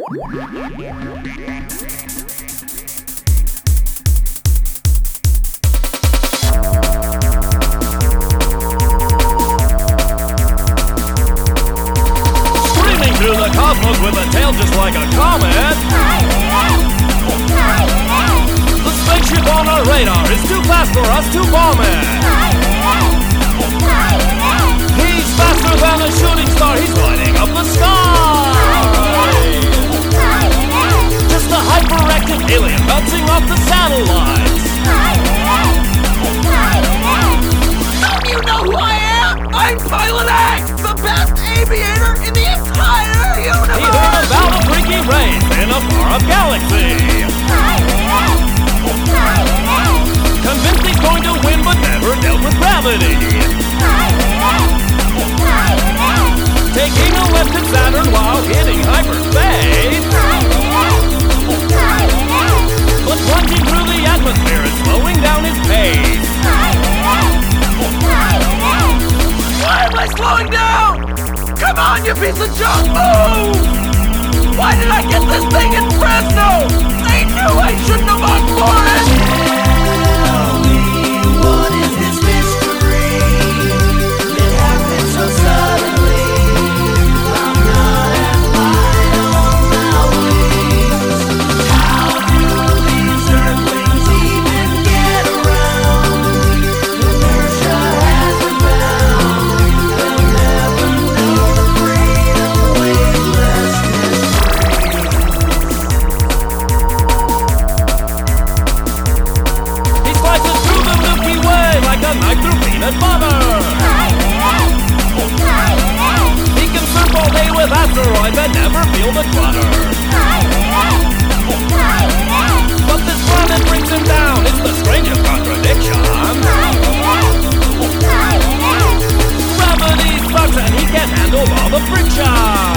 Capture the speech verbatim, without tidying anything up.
Screaming through the cosmos with a tail just like a comet. The spaceship on our radar is too fast for us to bomb it. He's faster than a shooting star, he's lighting up the sky. Just a hyperactive alien bouncing off the satellites. Don't you know who I am? I'm Pilot X, the best aviator in the entire universe! He heard about a freaky race in a far-off galaxy. Convinced he's going to win but never dealt with gravity. Taking a left at Saturn while hitting hyperspace. But plunging through the atmosphere and slowing down his pace. Why am I slowing down? Come on, you piece of junk, move! Why did I get this thing in Fresno? I knew I shouldn't have gone for it! Tell me, what is this mystery? It happened so suddenly. I'm not as light on my wings. How do these earthlings even get around? Inertia has them bound. They'll never know the freedom weightlessness He slices through the Milky Way like a knife through peanut butter. He can surf all day with asteroids and never feel the clutter. But this planet brings him down, it's the strangest contradiction. Gravity sucks and he can't handle all the friction.